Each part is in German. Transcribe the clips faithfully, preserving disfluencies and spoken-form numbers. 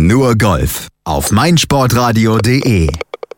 Nur Golf auf meinsportradio punkt de.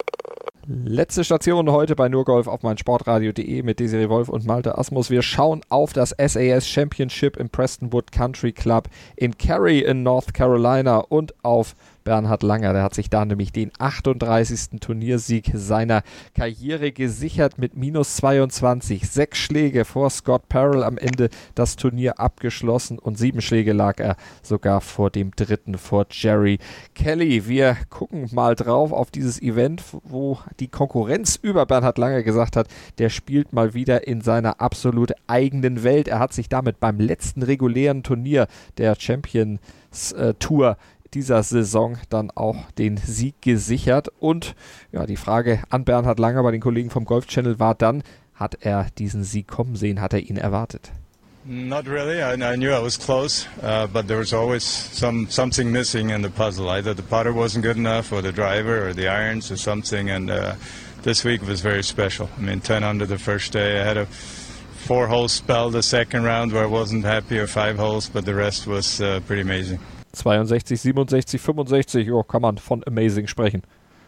Letzte Station heute bei Nur Golf auf meinsportradio punkt de mit Desiree Wolf und Malte Asmus. Wir schauen auf das S A S Championship im Prestonwood Country Club in Cary in North Carolina und auf Bernhard Langer. Der hat sich da nämlich den achtunddreißigsten Turniersieg seiner Karriere gesichert mit minus zweiundzwanzig. Sechs Schläge vor Scott Parrell am Ende das Turnier abgeschlossen und sieben Schläge lag er sogar vor dem dritten, vor Jerry Kelly. Wir gucken mal drauf auf dieses Event, wo die Konkurrenz über Bernhard Langer gesagt hat, der spielt mal wieder in seiner absolut eigenen Welt. Er hat sich damit beim letzten regulären Turnier der Champions äh, Tour dieser Saison dann auch den Sieg gesichert. Und ja, die Frage an Bernhard Langer bei den Kollegen vom Golf Channel war dann, hat er diesen Sieg kommen sehen, hat er ihn erwartet? Not really. I, I knew I was close, uh, but there was always some something missing in the puzzle. Either the putter wasn't good enough, or the driver, or the irons, or something. And uh, this week was very special. I mean, ten under the first day. I had a four-hole spell the second round where I wasn't happy, or five holes, but the rest was uh, pretty amazing. zweiundsechzig, siebenundsechzig, fünfundsechzig, oh, kann man von amazing sprechen.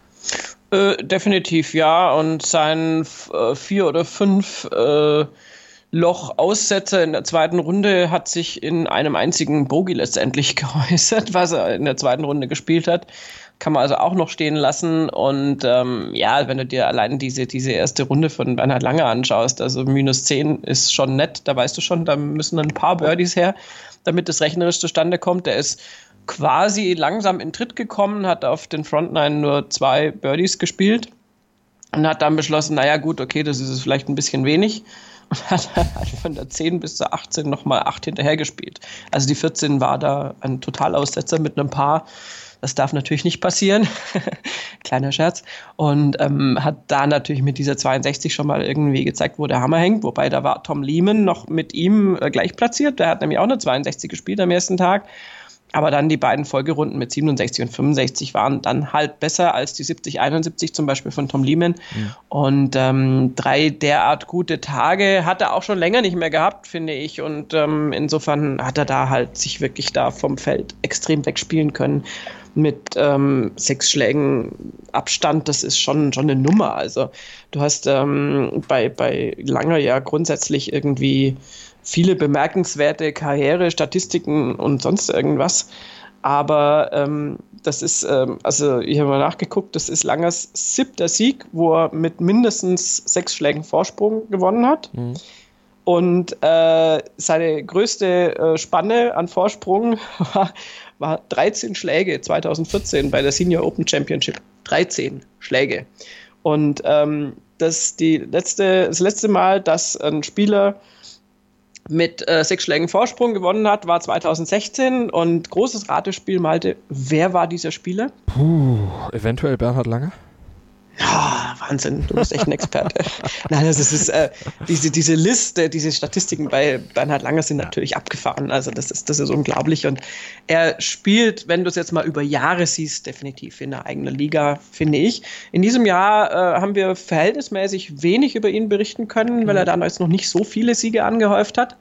Äh, definitiv ja, und sein äh, vier oder fünf äh, Loch-Aussetzer in der zweiten Runde hat sich in einem einzigen Bogey letztendlich geäußert, was er in der zweiten Runde gespielt hat. Kann man also auch noch stehen lassen. Und ähm, ja, wenn du dir allein diese, diese erste Runde von Bernhard Langer anschaust, also minus zehn ist schon nett, da weißt du schon, da müssen ein paar Birdies her, damit das rechnerisch zustande kommt. Der ist quasi langsam in Tritt gekommen, hat auf den Front Nine nur zwei Birdies gespielt und hat dann beschlossen, naja gut, okay, das ist vielleicht ein bisschen wenig. Und hat halt von der zehn bis zur achtzehn nochmal acht hinterher gespielt. Also die vierzehn war da ein Totalaussetzer mit einem Paar. Das darf natürlich nicht passieren. Kleiner Scherz. Und ähm, hat da natürlich mit dieser zweiundsechzig schon mal irgendwie gezeigt, wo der Hammer hängt. Wobei da war Tom Lehman noch mit ihm äh, gleich platziert. Der hat nämlich auch eine zweiundsechzig gespielt am ersten Tag. Aber dann die beiden Folgerunden mit siebenundsechzig und fünfundsechzig waren dann halt besser als die siebzig, einundsiebzig zum Beispiel von Tom Lehman. Mhm. Und ähm, drei derart gute Tage hat er auch schon länger nicht mehr gehabt, finde ich. Und ähm, insofern hat er da halt sich wirklich da vom Feld extrem wegspielen können. Mit ähm, sechs Schlägen Abstand, das ist schon, schon eine Nummer. Also du hast ähm, bei, bei Langer ja grundsätzlich irgendwie viele bemerkenswerte Karriere, Statistiken und sonst irgendwas. Aber ähm, das ist, ähm, also ich habe mal nachgeguckt, das ist Langers siebter Sieg, wo er mit mindestens sechs Schlägen Vorsprung gewonnen hat. Mhm. Und äh, seine größte äh, Spanne an Vorsprung war, war dreizehn Schläge zweitausendvierzehn bei der Senior Open Championship. dreizehn Schläge. Und ähm, das, die letzte, das letzte Mal, dass ein Spieler mit äh, sechs Schlägen Vorsprung gewonnen hat, war zweitausendsechzehn. Und großes Ratespiel, Malte, wer war dieser Spieler? Puh, eventuell Bernhard Langer? Ja, Wahnsinn, du bist echt ein Experte. Nein, also es ist äh, diese, diese Liste, diese Statistiken bei Bernhard Langer sind natürlich abgefahren. Also das ist, das ist unglaublich. Und er spielt, wenn du es jetzt mal über Jahre siehst, definitiv in der eigenen Liga, finde ich. In diesem Jahr äh, haben wir verhältnismäßig wenig über ihn berichten können, weil er dann jetzt noch nicht so viele Siege angehäuft hat.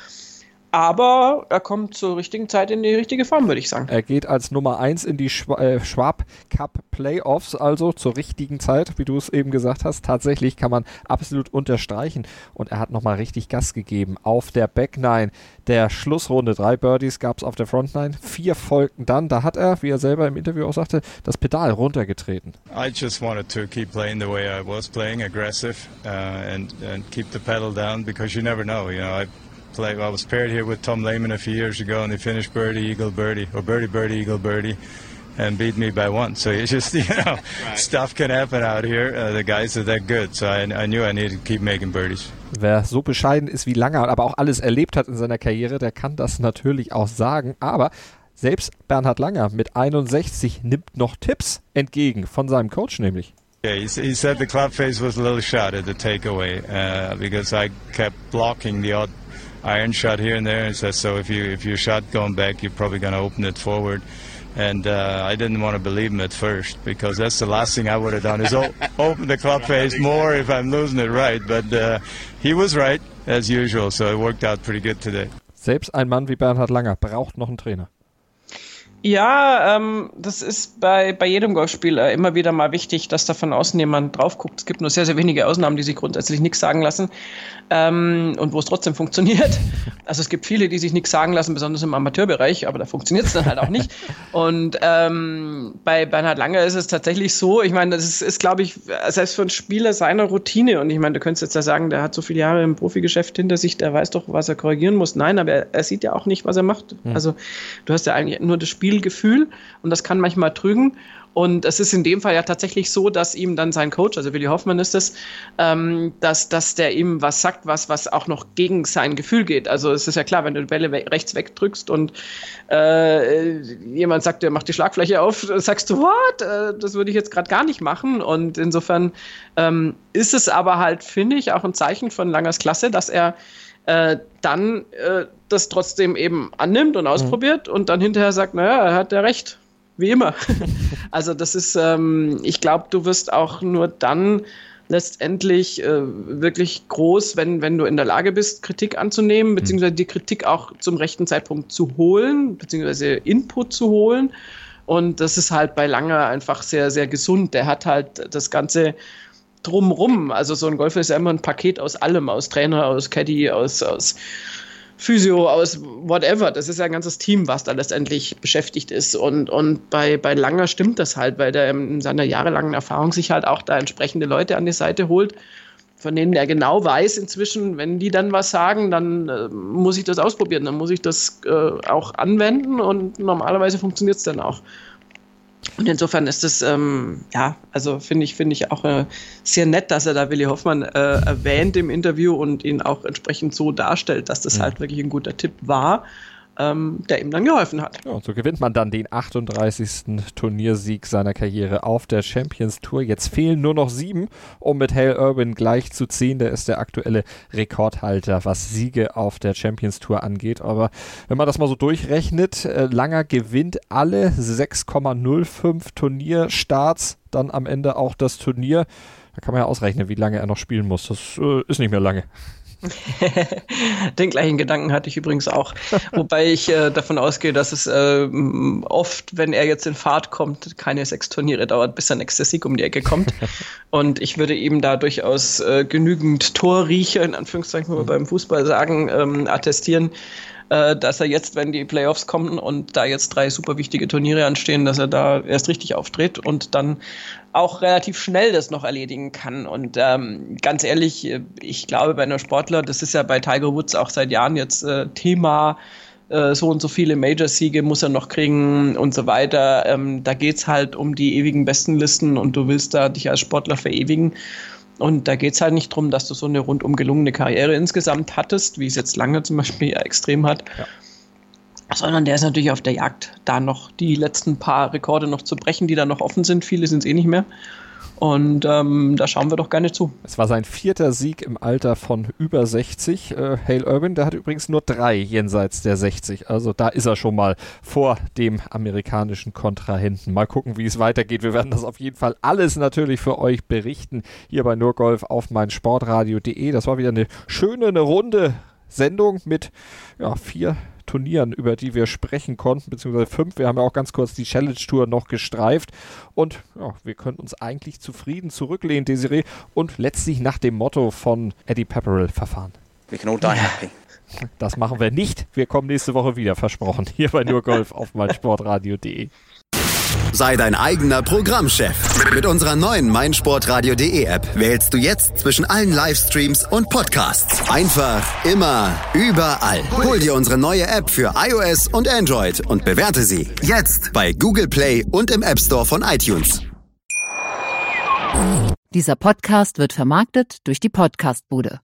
Aber er kommt zur richtigen Zeit in die richtige Form, würde ich sagen. Er geht als Nummer eins in die Schw- äh, Schwab Cup Playoffs, also zur richtigen Zeit, wie du es eben gesagt hast. Tatsächlich kann man absolut unterstreichen. Und er hat nochmal richtig Gas gegeben auf der Back Nine der Schlussrunde. Drei Birdies gab es auf der Front Nine, vier folgten dann. Da hat er, wie er selber im Interview auch sagte, das Pedal runtergetreten. I just wanted to keep playing the way I was playing, aggressive, uh, and, and keep the pedal down, because you never know, you know, I Play, I was paired here with Tom Lehman a few years ago, and they finished birdie, eagle, birdie, or birdie, birdie, eagle, birdie, and beat me by one. So it's just, you know, right. Stuff can happen out here. Uh, the guys are that good, so I, I knew I needed to keep making birdies. Wer so bescheiden ist wie Langer, aber auch alles erlebt hat in seiner Karriere, der kann das natürlich auch sagen. Aber selbst Bernhard Langer mit einundsechzig nimmt noch Tipps entgegen von seinem Coach nämlich. Yeah, he, he said the club face was a little shot at the takeaway uh, because I kept blocking the odd iron shot here and there, and says, so if you if your shot going back, you're probably going to open it forward. And uh, I didn't want to believe him at first, because that's the last thing I would have done, is o- open the club face more if I'm losing it right. But uh, he was right, as usual, so it worked out pretty good today. Selbst ein Mann wie Bernhard Langer braucht noch einen Trainer. Ja, ähm, das ist bei, bei jedem Golfspiel äh, immer wieder mal wichtig, dass da von außen jemand drauf guckt. Es gibt nur sehr, sehr wenige Ausnahmen, die sich grundsätzlich nichts sagen lassen ähm, und wo es trotzdem funktioniert. Also es gibt viele, die sich nichts sagen lassen, besonders im Amateurbereich, aber da funktioniert es dann halt auch nicht. Und ähm, bei Bernhard Langer ist es tatsächlich so, ich meine, das ist, ist glaube ich, selbst für einen Spieler seiner Routine, und ich meine, du könntest jetzt da sagen, der hat so viele Jahre im Profigeschäft hinter sich, der weiß doch, was er korrigieren muss. Nein, aber er, er sieht ja auch nicht, was er macht. Mhm. Also du hast ja eigentlich nur das Spiel Gefühl und das kann manchmal trügen. Und es ist in dem Fall ja tatsächlich so, dass ihm dann sein Coach, also Willi Hoffmann ist es, ähm, dass, dass der ihm was sagt, was, was auch noch gegen sein Gefühl geht. Also es ist ja klar, wenn du die Bälle we- rechts wegdrückst und äh, jemand sagt, der macht die Schlagfläche auf, sagst du, what? Äh, das würde ich jetzt gerade gar nicht machen. Und insofern ähm, ist es aber halt, finde ich, auch ein Zeichen von Langers Klasse, dass er äh, dann äh, das trotzdem eben annimmt und ausprobiert mhm. und dann hinterher sagt, naja, er hat ja recht. Wie immer. Also das ist, ähm, ich glaube, du wirst auch nur dann letztendlich äh, wirklich groß, wenn, wenn du in der Lage bist, Kritik anzunehmen, beziehungsweise die Kritik auch zum rechten Zeitpunkt zu holen, beziehungsweise Input zu holen. Und das ist halt bei Langer einfach sehr, sehr gesund. Der hat halt das Ganze drumrum. Also so ein Golfer ist ja immer ein Paket aus allem, aus Trainer, aus Caddy, aus, aus Physio, aus whatever. Das ist ja ein ganzes Team, was da letztendlich beschäftigt ist. Und, und bei, bei Langer stimmt das halt, weil der in seiner jahrelangen Erfahrung sich halt auch da entsprechende Leute an die Seite holt, von denen er genau weiß inzwischen, wenn die dann was sagen, dann äh, muss ich das ausprobieren, dann muss ich das äh, auch anwenden und normalerweise funktioniert es dann auch. Und insofern ist es, ähm, ja, also finde ich, finde ich auch äh, sehr nett, dass er da Willi Hoffmann äh, erwähnt im Interview und ihn auch entsprechend so darstellt, dass das mhm. halt wirklich ein guter Tipp war, ähm, der ihm dann geholfen hat. Ja, und so gewinnt man dann den achtunddreißigsten Turniersieg seiner Karriere auf der Champions Tour. Jetzt fehlen nur noch sieben, um mit Hale Irwin gleich zu ziehen. Der ist der aktuelle Rekordhalter, was Siege auf der Champions Tour angeht. Aber wenn man das mal so durchrechnet, äh, Langer gewinnt alle sechs Komma null fünf Turnierstarts, dann am Ende auch das Turnier. Da kann man ja ausrechnen, wie lange er noch spielen muss. Das äh, ist nicht mehr lange. Den gleichen Gedanken hatte ich übrigens auch. Wobei ich äh, davon ausgehe, dass es äh, oft, wenn er jetzt in Fahrt kommt, keine sechs Turniere dauert, bis der nächste Sieg um die Ecke kommt. Und ich würde ihm da durchaus äh, genügend Torriecher, in Anführungszeichen, wie wir beim Fußball sagen, ähm, attestieren, äh, dass er jetzt, wenn die Playoffs kommen und da jetzt drei super wichtige Turniere anstehen, dass er da erst richtig auftritt und dann auch relativ schnell das noch erledigen kann. Und ähm, ganz ehrlich, ich glaube bei einem Sportler, das ist ja bei Tiger Woods auch seit Jahren jetzt äh, Thema, äh, so und so viele Major-Siege muss er noch kriegen und so weiter. Ähm, da geht's halt um die ewigen Bestenlisten und du willst da dich als Sportler verewigen. Und da geht's halt nicht drum, dass du so eine rundum gelungene Karriere insgesamt hattest, wie es jetzt Lange zum Beispiel ja extrem hat. Ja. Sondern der ist natürlich auf der Jagd, da noch die letzten paar Rekorde noch zu brechen, die da noch offen sind. Viele sind es eh nicht mehr. Und ähm, da schauen wir doch gerne zu. Es war sein vierter Sieg im Alter von über sechzig. Äh, Hale Irwin, der hat übrigens nur drei jenseits der sechzig. Also da ist er schon mal vor dem amerikanischen Kontrahenten. Mal gucken, wie es weitergeht. Wir werden das auf jeden Fall alles natürlich für euch berichten. Hier bei Nurgolf auf meinsportradio punkt de. Das war wieder eine schöne, eine runde Sendung mit ja, vier Turnieren, über die wir sprechen konnten, beziehungsweise fünf. Wir haben ja auch ganz kurz die Challenge Tour noch gestreift und ja, wir können uns eigentlich zufrieden zurücklehnen, Desiree, und letztlich nach dem Motto von Eddie Pepperell verfahren. We can all die happy. Das machen wir nicht. Wir kommen nächste Woche wieder, versprochen, hier bei Nurgolf auf meinsportradio punkt de. Sei dein eigener Programmchef. Mit unserer neuen meinsportradio punkt de App wählst du jetzt zwischen allen Livestreams und Podcasts. Einfach, immer, überall. Hol dir unsere neue App für iOS und Android und bewerte sie jetzt bei Google Play und im App Store von iTunes. Dieser Podcast wird vermarktet durch die Podcastbude.